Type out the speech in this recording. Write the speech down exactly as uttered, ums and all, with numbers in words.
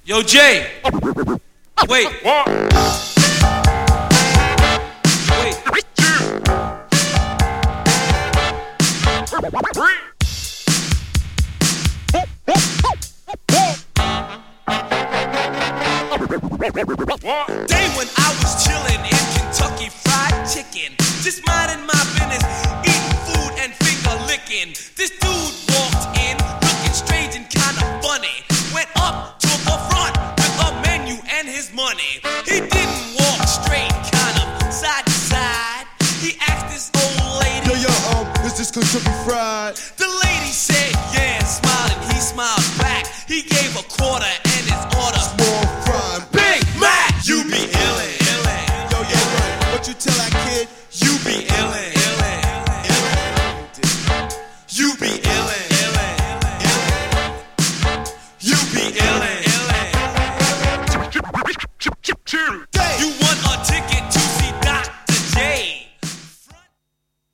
Yo, Jay. Wait. What? Wait. What? Day when I was chillin' in Kentucky Fried Chicken, just minding my business, eating food and finger licking. This dude walked in, looking strange and kinda funny. Went up to the front with a menu and his money.